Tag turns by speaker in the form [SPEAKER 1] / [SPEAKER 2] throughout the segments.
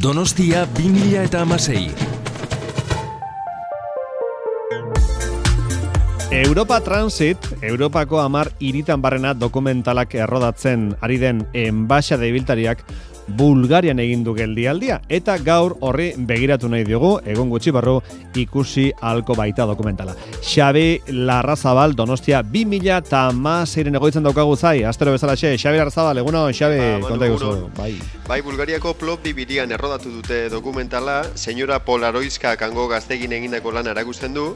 [SPEAKER 1] Donostia 2016.
[SPEAKER 2] Europa Transit, Europako 10 hiritan barrena dokumentalak errodatzen ari den enbaxade ibiltariak Bulgarian egin du geldialdia eta gaur horri begiratu nahi diogu, egun gutxi barru ikusi ahalko baita dokumentala. Xabi Larrazabal, Donostia 2016 egoitzen daukagu zai, astero bezalaxe. Xabi Larrazabal, eguno, Xabi, konta iguzu.
[SPEAKER 3] Bai, Bulgariako Plovdiv hirian errodatu dute dokumentala, senyora Polaroiska kango gaztegin egindako lan erakusten du,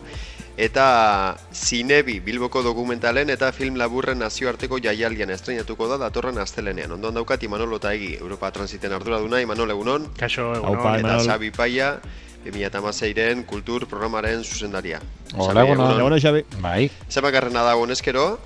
[SPEAKER 3] eta Zinebi Bilboko dokumentalen eta film laburren nazioarteko jaialdian estreinatuko da datorren astelenean. Ondoan daukat Imanol Otegi, Europa Transiten arduraduna. Imanol, egunon.
[SPEAKER 4] Kaixo, egunon.
[SPEAKER 3] Eta Xabi Paia, 2016 kultur programaren zuzendaria.
[SPEAKER 2] Hola, egunon, Xabi.
[SPEAKER 4] Bai.
[SPEAKER 3] Zemakarrena dago honezkero?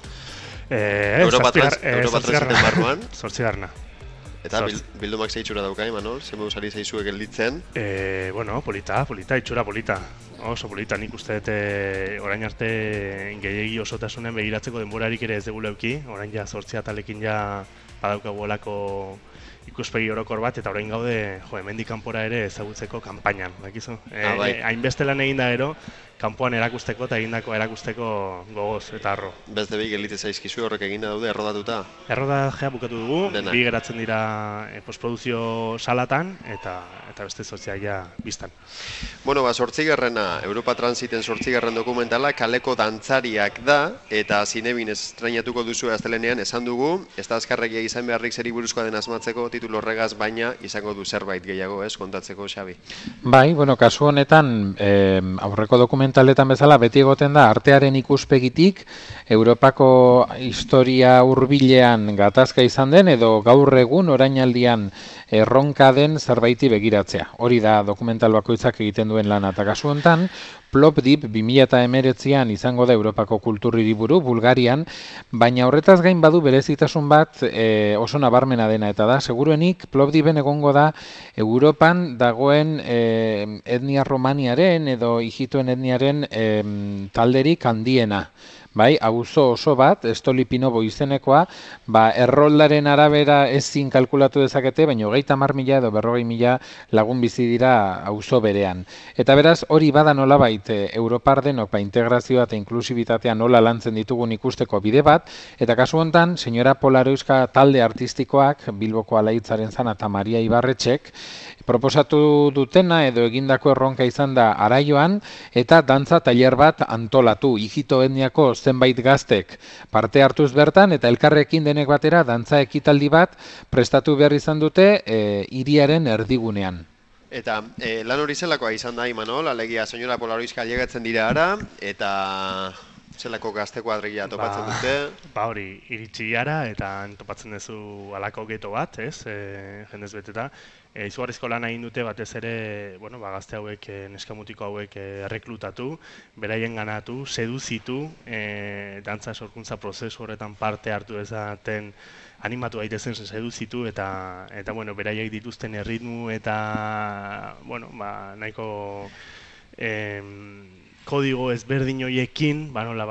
[SPEAKER 3] Europa Transiten barruan.
[SPEAKER 4] 8.
[SPEAKER 3] Eta bildumak zeitzura dauka, Imanol? Zer moduz ari zaizuek gelditzen?
[SPEAKER 4] Bueno, polita, itxura polita. Oso polita, nik uste dut orain arte gehiegi osotasunen begiratzeko denborarik ere ez dugu leuki. Orain ja 8 atalekin ja badaukagu olako ikuspegi orokor bat, eta orain gaude hemendik kanpora ere ezagutzeko kanpainan, bakizu? Hainbeste lan egin da ero, kanpoan erakusteko eta egindako erakusteko gogoz eta harro.
[SPEAKER 3] Beste bi gelite zaizkizu horrek eginda daude errodatuta?
[SPEAKER 4] Errodajea bukatu dugu, bi geratzen dira postprodukzio salatan eta beste 8 ja biztan.
[SPEAKER 3] Bueno, 8. Europa Transiten 8. dokumentala kaleko dantzariak da, eta Zinebin estreinatuko duzu astelenean esan dugu, ez da azkarregia izan beharrik zeri buruzkoa den asmatzeko titulu horregaz, baina izango du zerbait gehiago, ez, kontatzeko, Xabi?
[SPEAKER 5] Bai, bueno, kasu honetan, aurreko dokumentaletan bezala beti egoten da artearen ikuspegitik Europako historia hurbilean gatazka izan den edo gaur egun orainaldian erronka den zerbaiti begiratzea. Hori da dokumental bakoitzak egiten duen lana, eta kasu honetan Plovdiv 2019an izango da Europako kultur hiriburu Bulgarian, baina horretaz gain badu berezitasun bat oso nabarmena dena, eta da seguruenik Plovdiven egongo da Europan dagoen etnia romaniaren edo hijituen etniaren talderik handiena. Bai, auzo oso bat, Stolipinovo izenekoa, erroldaren arabera ezin kalkulatu dezakete, baina 30.000 edo 40.000 lagun bizi dira auzo berean. Eta beraz, hori bada nolabait Europar denok integrazioa eta inklusibitatea nola lantzen ditugun ikusteko bide bat, eta kasu honetan, senyora Polaroiska talde artistikoak, Bilboko Alaitzaren Zana eta Maria Ibarretxek, proposatu dutena edo egindako erronka izan da Araioan, eta dantza tailer bat antolatu, hijito etniako zenbait gaztek parte hartuz bertan, eta elkarrekin denek batera dantza ekitaldi bat prestatu behar izan dute hiriaren erdigunean.
[SPEAKER 3] Eta lan hori zelakoa izan da, Imanol, alegia senyora Polaroiska llegatzen dira ara, eta zelako gazteko adregia topatzen dute?
[SPEAKER 4] Hori, iritsi gara eta topatzen duzu alako geto bat, ez, jendez beteta. Izugarrizko lan egin dute batez ere, gazte hauek, neskamutiko hauek erreklutatu, beraien ganatu, seduzitu, dantza sorkuntza prozesu horretan parte hartu ezaten animatu daitezen seduzitu eta beraiek dituzten erritmu eta nahiko kodigo ezberdin horiekin,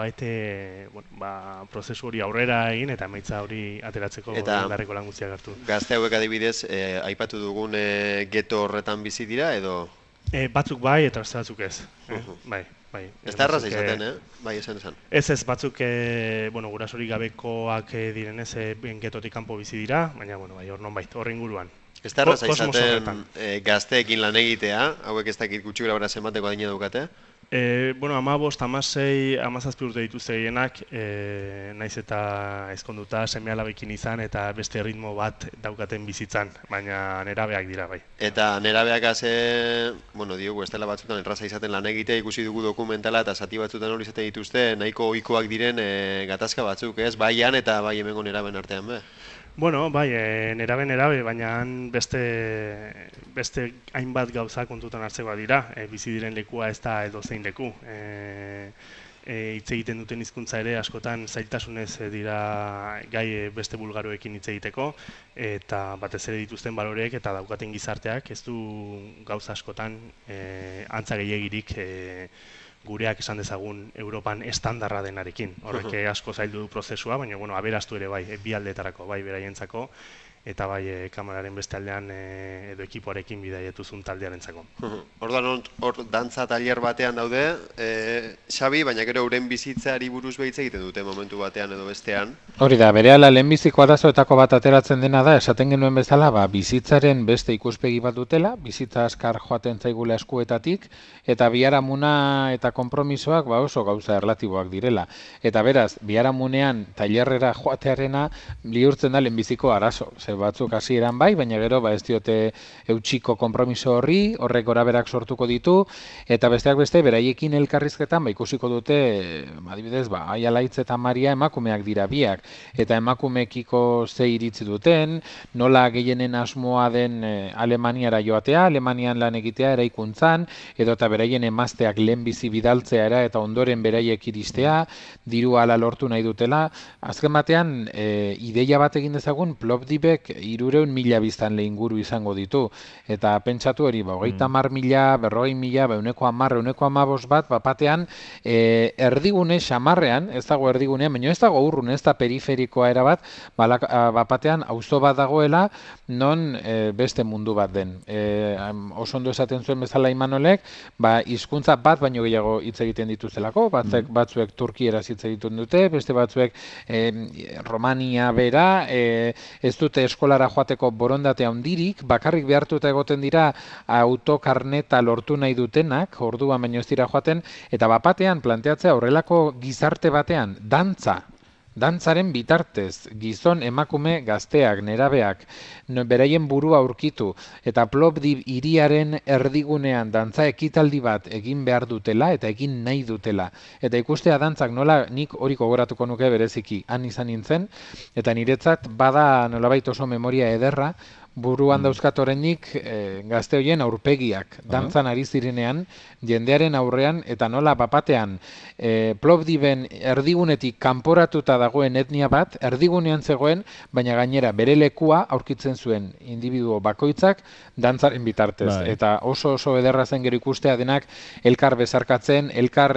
[SPEAKER 4] prozesu hori aurrera egin eta emaitza hori ateratzeko beharreko lan guztiak hartu.
[SPEAKER 3] Gazte hauek adibidez, aipatu dugun geto horretan bizi dira edo?
[SPEAKER 4] Batzuk bai eta beste batzuk ez. Bai.
[SPEAKER 3] Ez da erraza izaten, bai, esan.
[SPEAKER 4] Ez, batzuk gurasorik gabekoak direnez getotik kanpo bizi dira, baina hor nonbait, hor inguruan.
[SPEAKER 3] Ez da erraza izaten gazteekin lan egitea, hauek ez dakit gutxi grabara zenbateko adina daukate?
[SPEAKER 4] 15, 16, 17 urte dituzte gehienak, naiz eta ezkonduta seme-alabekin izan eta beste ritmo bat daukaten bizitzan, baina nerabeak dira bai.
[SPEAKER 3] Eta nerabeak diogu ez dela batzutan erraza izaten lan egitea, ikusi dugu dokumentala eta zati batzutan hori izaten dituzte, nahiko ohikoak diren gatazka batzuk, ez? Baian eta bai hemengo neraben artean, be?
[SPEAKER 4] Bai, nerabe, baina beste hainbat gauza kontutan hartzekoa dira. Bizi diren lekua ez da edozein leku. Hitz egiten duten hizkuntza ere askotan zailtasunez dira gai beste bulgaroekin hitz egiteko, eta batez ere dituzten baloreek eta daukaten gizarteak ez du gauza askotan antza gehiegirik gureak esan dezagun Europan estandarra denarekin. Horrek asko zaildu du prozesua, baina aberastu ere bai, bi aldeetarako, bai beraientzako, eta bai kameraren beste aldean edo ekipoarekin bidaiatuzun taldearentzako.
[SPEAKER 3] Orduan hor dantza tailer batean daude, Xabi, baina gero euren bizitzari buruz behitz egiten dute momentu batean edo bestean.
[SPEAKER 5] Hori da, berehala lehenbiziko arazoetako bat ateratzen dena da, esaten genuen bezala, bizitzaren beste ikuspegi bat dutela, bizitza askar joaten zaigula eskuetatik, eta biharamuna eta konpromisoak oso gauza erlatiboak direla. Eta beraz, biharamunean tailerrera joatearena bihurtzen da lehenbiziko arazo. Ze batzuk hasieran bai, baina gero ez diote eutxiko konpromiso horrek goraberak sortuko ditu, eta besteak beste, beraiekin elkarrizketan ikusiko dute, adibidez, Aialaitz eta Maria emakumeak dira biak, eta emakumekiko ze iritzi duten, nola gehienen asmoa den Alemaniara joatea, Alemanian lan egitea eraikuntzan, edo eta beraien emazteak lehenbizi bidaltzea eta ondoren beraiek iristea, diru ala lortu nahi dutela. Azken batean, ideia bat egin dezagun, Plovdivek 300.000 biztanle inguru izango ditu, eta pentsatu hori, 30.000, 40.000, 110, 115 bat, batean, erdigune xamarrean, ez dago erdigunean, baina ez dago urrun, ez da periferikoa erabat, batean auzo bat dagoela, non beste mundu bat den. Oso ondo esaten zuen bezala Imanolek, hizkuntza bat baino gehiago hitz egiten dituztelako, batzuek turkieraz hitz egiten dute, beste batzuek Romania bera, ez dute eskolara joateko borondatea handirik, bakarrik behartuta egoten dira autokarneta lortu nahi dutenak, orduan baino ez dira joaten, eta bapatean planteatzea horrelako gizarte batean, dantzaren bitartez, gizon emakume gazteak, nerabeak, beraien burua aurkitu, eta Plovdiv hiriaren erdigunean dantza ekitaldi bat egin behar dutela, eta egin nahi dutela. Eta ikustea dantzak nola, nik hori gogoratuko nuke bereziki, han izan nintzen, eta niretzat bada nolabait oso memoria ederra, buruan dauzkat oraindik gazte horien aurpegiak, dantzan ari zirenean, jendearen aurrean, eta nola bapatean Plovdiven erdigunetik kanporatuta dagoen etnia bat, erdigunean zegoen, baina gainera bere lekua aurkitzen zuen individuo bakoitzak dantzaren bitartez. Eta oso ederra zen gero ikustea denak elkar bezarkatzen, elkar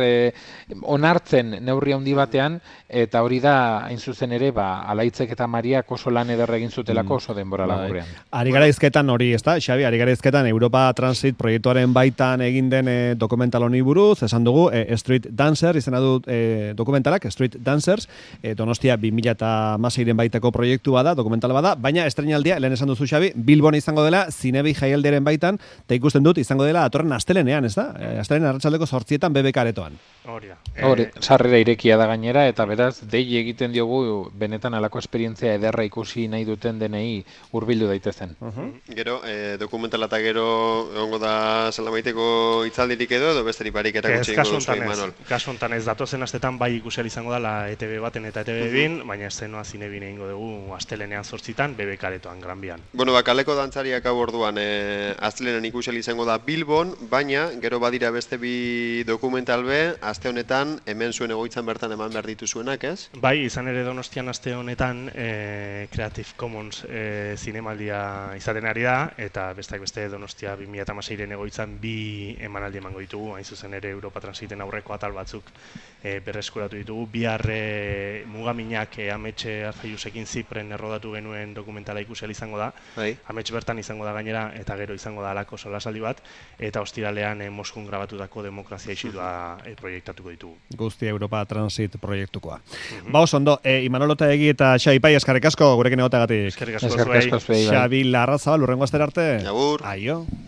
[SPEAKER 5] onartzen neurri handi batean, eta hori da hain zuzen ere, Alaitzek eta Mariak oso lan ederra egin zutelako oso denbora laburrean.
[SPEAKER 2] Ari gara izketan hori, ez da, Xabi, ari gara izketan Europa Transit proiektuaren baitan egin den dokumental honi buruz, esan dugu, Street Dancer, izena du dokumentalak, Street Dancers, Donostia 2016-en baitako proiektua da, dokumental bada, baina estrenaldia, lehen esan duzu Xabi, Bilbon izango dela, Zinebi jaialdiaren baitan, eta ikusten dut, izango dela, atorren astelenean, ez da? Astelen arratsaldeko 8etan BBK aretoan.
[SPEAKER 5] Hori, sarrera irekia da gainera, eta beraz, dei egiten diogu, benetan alako esperientzia ederra ikusi nahi duten denei hurbildu daitezen.
[SPEAKER 3] Gero, dokumentala eta gero egongo da Salamaiteko hitzaldirik edo besterik barik erakutsi ingo duzu Imanol.
[SPEAKER 4] Kasu hontan ez datozen astetan bai ikusi izango dela ETV baten eta ETV bin, baina estenoa Zinebin egingo dugu astelenean 8etan BBK aretoan Gran Bian.
[SPEAKER 3] Bueno, kaleko dantzariak hau orduan astelenean ikusi izango da Bilbon, baina gero badira beste bi dokumental be, aste honetan hemen zuen egoitzan bertan eman behar dituzuenak, ez?
[SPEAKER 4] Bai, izan ere Donostian aste honetan Creative Commons zinemaldia izaten ari da, eta besteak beste Donostia 2016-en egoitzan bi emanaldi emango ditugu, hain zuzen ere Europa Transiten aurreko atal batzuk berreskuratu ditugu. Bihar Mugaminak Ametxe Arfaiusekin Zipren errodatu genuen dokumentala ikusi izango da. Ametxe bertan izango da gainera, eta gero izango da alako solasaldi bat, eta ostiralean Moskun grabatutako demokrazia isidua proiektatuko ditugu.
[SPEAKER 2] Guzti Europa Transit proiektukoa. Oso ondo, Imanolota egi eta Xabi Pai, eskerrik asko gurekin egoteagatik.
[SPEAKER 4] Eskerrik asko zuei.
[SPEAKER 2] Xabi Larrazabal, urrengo astera arte.
[SPEAKER 3] Agur.
[SPEAKER 2] Aio.